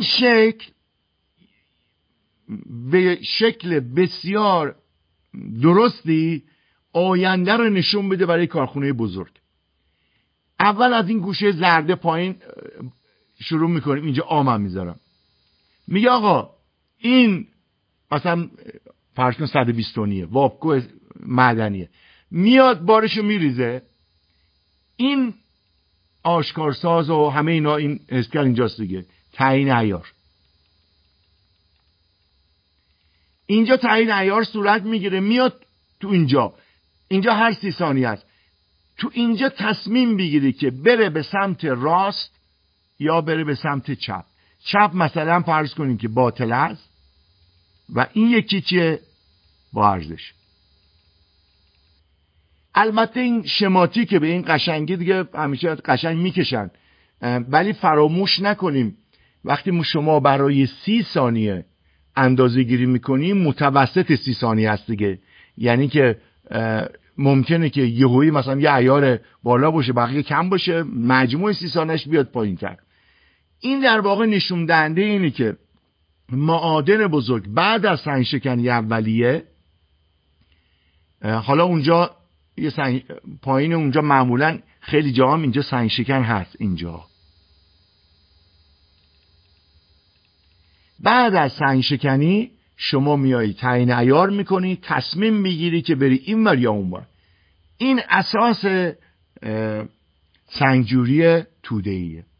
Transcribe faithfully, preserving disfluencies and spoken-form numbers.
شکل به شکل بسیار درستی آینده رو نشون بده برای کارخونه بزرگ. اول از این گوشه زرد پایین شروع میکنیم. اینجا آمم میذارم. میگه آقا این مثلا فرض کن صد و بیست تنیه، واپکو معدنیه، میاد بارشو میریزه. این آشکارساز و همه اینا، این اسکل اینجاست دیگه، تعیین عیار. اینجا تعیین عیار صورت میگیره، میاد تو اینجا. اینجا هر سی ثانیه است. تو اینجا تصمیم بگیری که بره به سمت راست یا بره به سمت چپ. چپ مثلا فرض کنیم که باطل است و این یکی چیه؟ با ارزش. البته این شماتی که به این قشنگی دیگه همیشه قشنگ میکشن، ولی فراموش نکنیم وقتی شما برای سی ثانیه اندازه گیری میکنیم متوسط سی ثانیه هست دیگه. یعنی که ممکنه که یهویی مثلا یه عیار بالا باشه بقیه کم باشه، مجموع سی ثانیه‌اش بیاد پایین تر. این در واقع نشون دهنده اینه که معادن بزرگ بعد از سنگ شکنی اولیه، حالا اونجا یه سنگ پایین اونجا معمولا خیلی جا هم اینجا سنگ شکن هست. اینجا بعد از سنگ شکنی شما میایی تعیین عیار میکنی، تصمیم میگیری که بری این ور یا اون ور. این اساس سنگجوری توده‌ایه.